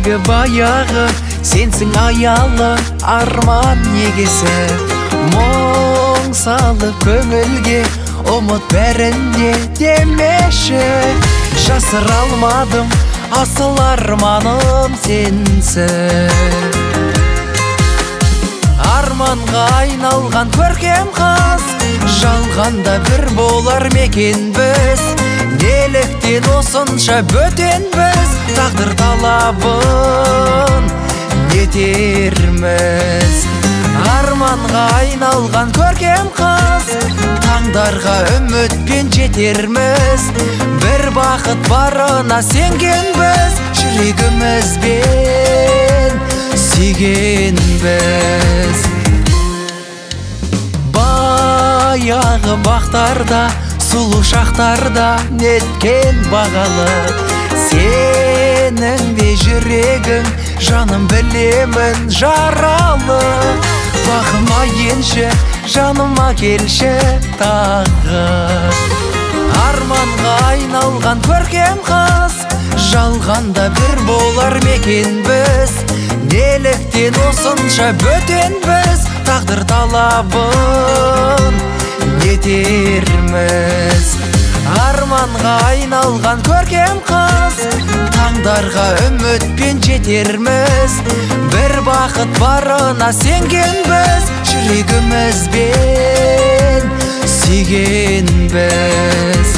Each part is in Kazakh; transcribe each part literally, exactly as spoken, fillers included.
жүрегі баяғы, сенсің аялы арман егесі. Мұң салып көңілге, ұмыт бәрінде демеші. Жасыра алмадым, асыл арманым сенсің. Арманға айналған көркем қыз, жалғанда бір болар мекен біз. Неліктен осынша бөтенбіз, тағдыр талабын нетерміз. Арманға айналған көркем қыз, таңдарға үмітпен жетерміз. Бір бақыт барына сенгенбіз, жүрегімізбен сүйгенбіз. Баяғы бақтарда, сұлу шақтарда неткен бағалы. Сенің де жүрегің, жаным білемін жаралы. Бақыма енші, жаныма келші тағы. Арманға айналған көркем қыз, жалғанда бір болар мекен біз. Неліктен осынша бөтенбіз, тағдыр талабын нетерміз. Арманға айналған көркем қыз, таңдарға үмітпен жетерміз. Бір бақыт барына сенгенбіз, жүрегімізбен сүйгенбіз.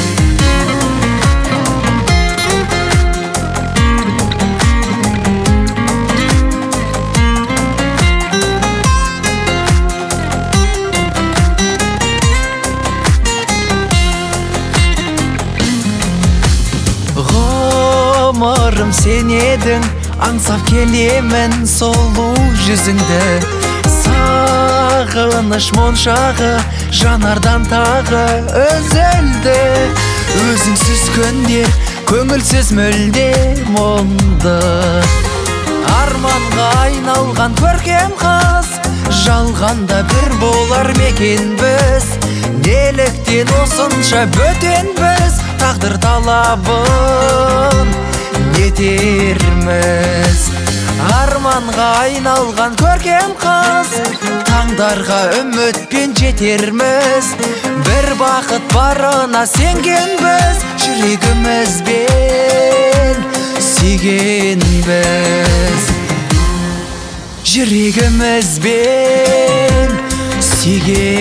Ғұмырым сен едің, аңсап келемін сұлу жүзіңді. Сағыныш моншағы жанардан тағы үзілді. Өзіңсіз күндер көңілсіз мүлде мұңды. Арманға айналған көркем қыз, жалғанда бір болар мекен біз. Неліктен осынша бөтенбіз, тағдыр талабын нетерміз. Арманға айналған көркем қыз, таңдарға үмітпен жетерміз. Бір бақыт барына сенгенбіз, жүрегімізбен сүйгенбіз. Жүрегімізбен сүйгенбіз.